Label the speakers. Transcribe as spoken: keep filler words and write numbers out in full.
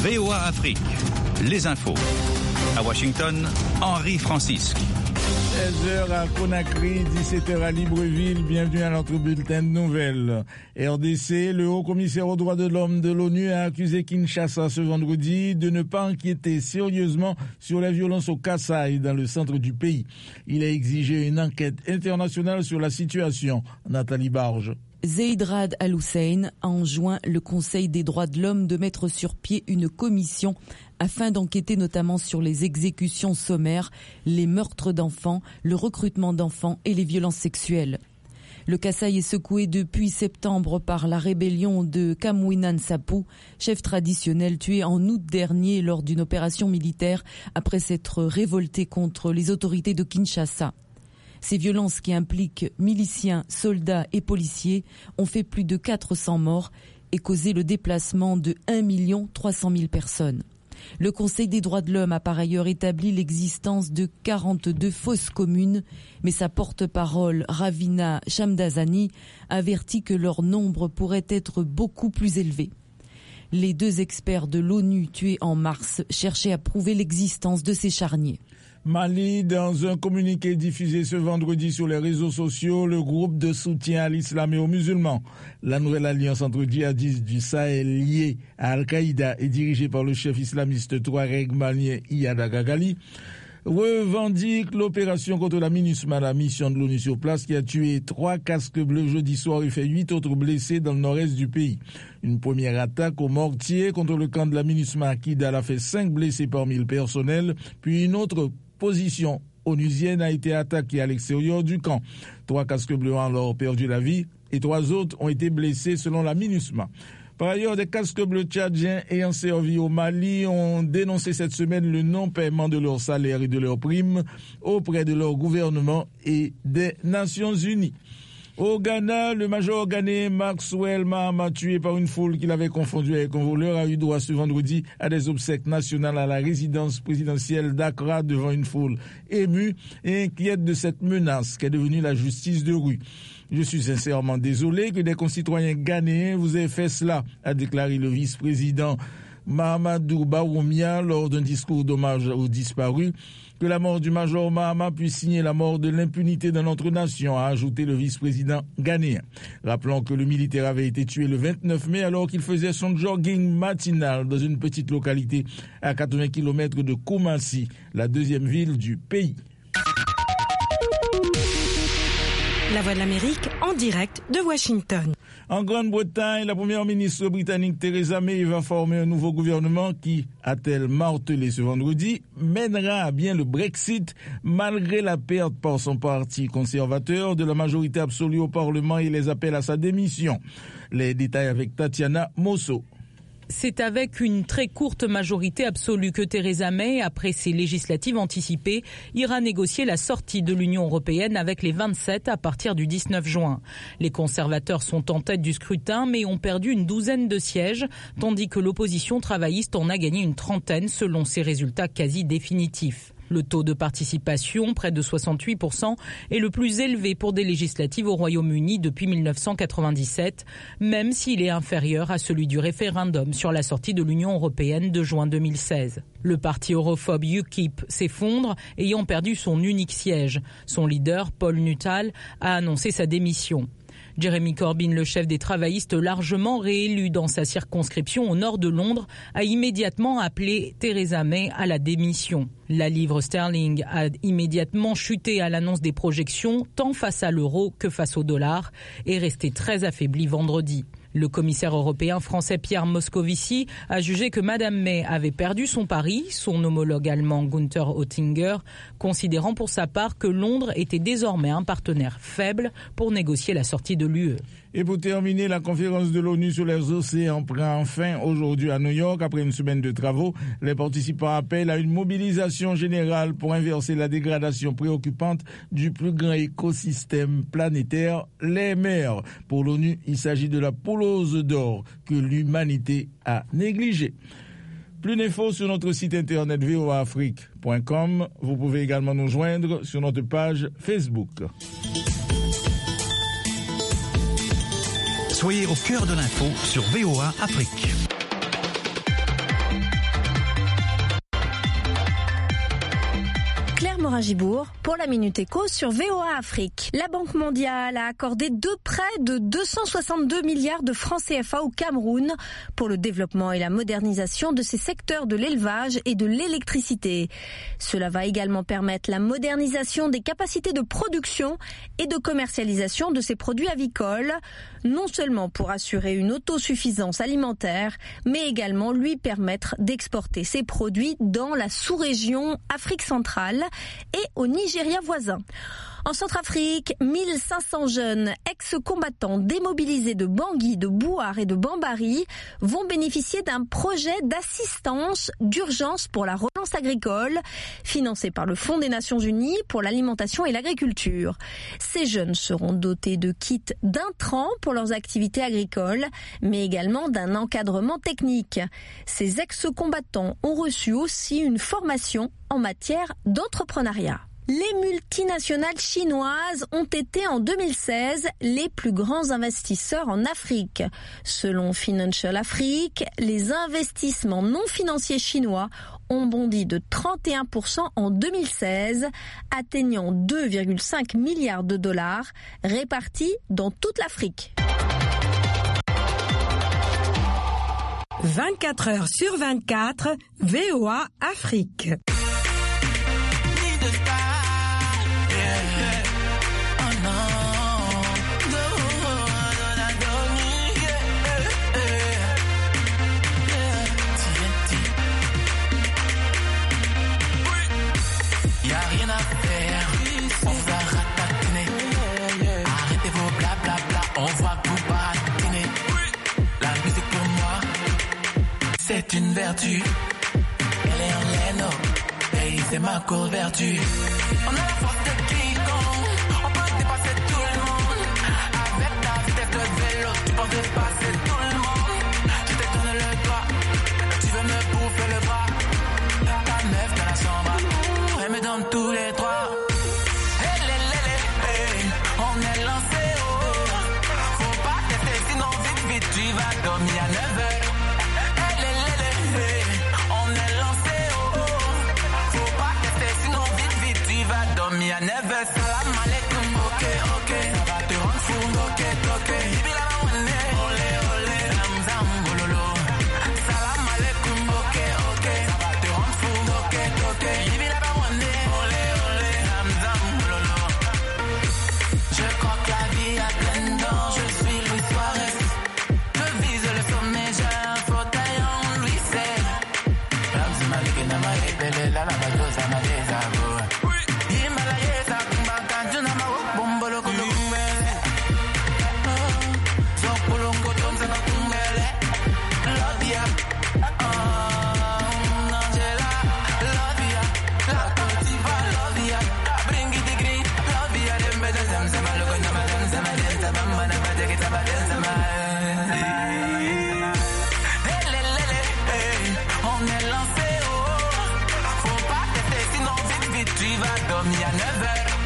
Speaker 1: V O A Afrique, les infos. À Washington, Henri Francisque.
Speaker 2: seize heures à Conakry, dix-sept heures à Libreville. Bienvenue à notre bulletin de nouvelles. R D C, le haut-commissaire aux droits de l'homme de l'ONU a accusé Kinshasa ce vendredi de ne pas enquêter sérieusement sur la violence au Kasaï dans le centre du pays. Il a exigé une enquête internationale sur la situation. Nathalie Barge.
Speaker 3: Zeid Ra'ad Al-Hussein a enjoint le Conseil des droits de l'homme de mettre sur pied une commission afin d'enquêter notamment sur les exécutions sommaires, les meurtres d'enfants, le recrutement d'enfants et les violences sexuelles. Le Kasaï est secoué depuis septembre par la rébellion de Kamwina Nsapu, chef traditionnel tué en août dernier lors d'une opération militaire après s'être révolté contre les autorités de Kinshasa. Ces violences qui impliquent miliciens, soldats et policiers ont fait plus de quatre cents morts et causé le déplacement de un million trois cent mille personnes. Le Conseil des droits de l'homme a par ailleurs établi l'existence de quarante-deux fausses communes, mais sa porte-parole, Ravina Shamdasani, avertit que leur nombre pourrait être beaucoup plus élevé. Les deux experts de l'ONU tués en mars cherchaient à prouver l'existence de ces charniers.
Speaker 2: Mali, dans un communiqué diffusé ce vendredi sur les réseaux sociaux, le groupe de soutien à l'islam et aux musulmans, la nouvelle alliance entre djihadistes du Sahel liée à Al-Qaïda et dirigée par le chef islamiste touareg malien Iyad Agagali, revendique l'opération contre la MINUSMA, la mission de l'ONU sur place, qui a tué trois casques bleus jeudi soir et fait huit autres blessés dans le nord-est du pays. Une première attaque au mortier contre le camp de la MINUSMA à Kidal a fait cinq blessés parmi le personnel, puis une autre position onusienne a été attaquée à l'extérieur du camp. Trois casques bleus ont alors perdu la vie et trois autres ont été blessés selon la MINUSMA. Par ailleurs, des casques bleus tchadiens ayant servi au Mali ont dénoncé cette semaine le non-paiement de leurs salaires et de leurs primes auprès de leur gouvernement et des Nations Unies. Au Ghana, le major ghanéen Maxwell Mahama, tué par une foule qu'il avait confondue avec un voleur, a eu droit ce vendredi à des obsèques nationales à la résidence présidentielle d'Accra devant une foule émue et inquiète de cette menace qu'est devenue la justice de rue. Je suis sincèrement désolé que des concitoyens ghanéens vous aient fait cela, a déclaré le vice-président Mahamadou Bawumia lors d'un discours d'hommage aux disparus. Que la mort du major Mahama puisse signer la mort de l'impunité dans notre nation, a ajouté le vice-président ghanéen. Rappelons que le militaire avait été tué le vingt-neuf mai alors qu'il faisait son jogging matinal dans une petite localité à quatre-vingts kilomètres de Koumassi, la deuxième ville du pays.
Speaker 4: La Voix de l'Amérique en direct de Washington.
Speaker 2: En Grande-Bretagne, la première ministre britannique Theresa May va former un nouveau gouvernement qui, a-t-elle martelé ce vendredi, mènera à bien le Brexit malgré la perte par son parti conservateur de la majorité absolue au Parlement et les appels à sa démission. Les détails avec Tatiana Mosso.
Speaker 5: C'est avec une très courte majorité absolue que Theresa May, après ses législatives anticipées, ira négocier la sortie de l'Union européenne avec les vingt-sept à partir du dix-neuf juin. Les conservateurs sont en tête du scrutin mais ont perdu une douzaine de sièges, tandis que l'opposition travailliste en a gagné une trentaine selon ses résultats quasi définitifs. Le taux de participation, près de soixante-huit pour cent, est le plus élevé pour des législatives au Royaume-Uni depuis mille neuf cent quatre-vingt-dix-sept, même s'il est inférieur à celui du référendum sur la sortie de l'Union européenne de juin deux mille seize. Le parti europhobe U K I P s'effondre, ayant perdu son unique siège. Son leader, Paul Nuttall, a annoncé sa démission. Jeremy Corbyn, le chef des travaillistes largement réélu dans sa circonscription au nord de Londres, a immédiatement appelé Theresa May à la démission. La livre sterling a immédiatement chuté à l'annonce des projections, tant face à l'euro que face au dollar, et resté très affaibli vendredi. Le commissaire européen français Pierre Moscovici a jugé que Madame May avait perdu son pari, son homologue allemand Günther Oettinger, considérant pour sa part que Londres était désormais un partenaire faible pour négocier la sortie de l'U E.
Speaker 2: Et pour terminer, la conférence de l'ONU sur les océans prend fin aujourd'hui à New York. Après une semaine de travaux, les participants appellent à une mobilisation générale pour inverser la dégradation préoccupante du plus grand écosystème planétaire, les mers. Pour l'ONU, il s'agit de la poulose d'or que l'humanité a négligée. Plus d'infos sur notre site internet v o a afrique point com. Vous pouvez également nous joindre sur notre page Facebook.
Speaker 1: Soyez au cœur de l'info sur V O A Afrique.
Speaker 6: Morin Gibourg pour la Minute Éco sur V O A Afrique. La Banque mondiale a accordé deux prêts de deux cent soixante-deux milliards de francs C F A au Cameroun pour le développement et la modernisation de ses secteurs de l'élevage et de l'électricité. Cela va également permettre la modernisation des capacités de production et de commercialisation de ces produits avicoles, non seulement pour assurer une autosuffisance alimentaire, mais également lui permettre d'exporter ses produits dans la sous-région Afrique centrale et au Nigeria voisin. En Centrafrique, mille cinq cents jeunes ex-combattants démobilisés de Bangui, de Bouar et de Bambari vont bénéficier d'un projet d'assistance d'urgence pour la relance agricole, financé par le Fonds des Nations Unies pour l'alimentation et l'agriculture. Ces jeunes seront dotés de kits d'intrants pour leurs activités agricoles, mais également d'un encadrement technique. Ces ex-combattants ont reçu aussi une formation en matière d'entrepreneuriat. Les multinationales chinoises ont été en deux mille seize les plus grands investisseurs en Afrique. Selon Financial Afrique, les investissements non financiers chinois ont bondi de trente et un pour cent en deux mille seize, atteignant deux virgule cinq milliards de dollars répartis dans toute l'Afrique.
Speaker 4: vingt-quatre heures sur vingt-quatre, V O A Afrique.
Speaker 7: C'est une vertu, elle est en laine, et c'est ma couverture. On a la force de quiconque, on peut dépasser tout le monde. Avec ta vitesse de vélo, tu penses dépasser tout le monde. Je te tourne le doigt, tu veux me bouffer le bras. Ta meuf dans la chambre, elle me donne tous les droits. Hey, hey, hey, hey, on est lancé, oh. Faut pas tester, sinon vite, vite, tu vas dormir à neuf heures. I never salam alaikum, ok, ok. Ça va te rendre fou, ok, ok. Bibi la mawane, olé, olé. Zamzam, bololo. Salam alaikum, ok, ok. Ça va te rendre fou, ok, ok. Bibi la mawane, olé, olé. Zamzam, bololo. Je crois que la vie a plein dents, je suis Luis Suarez. Je vise le sommet, j'ai un fauteuil en Louis seize. Ramzima leke na ma epele, la la badosa ma desago. On est lancé, oh. Faut pas tester, sinon vite, vite, tu vas dormir à neuf heures.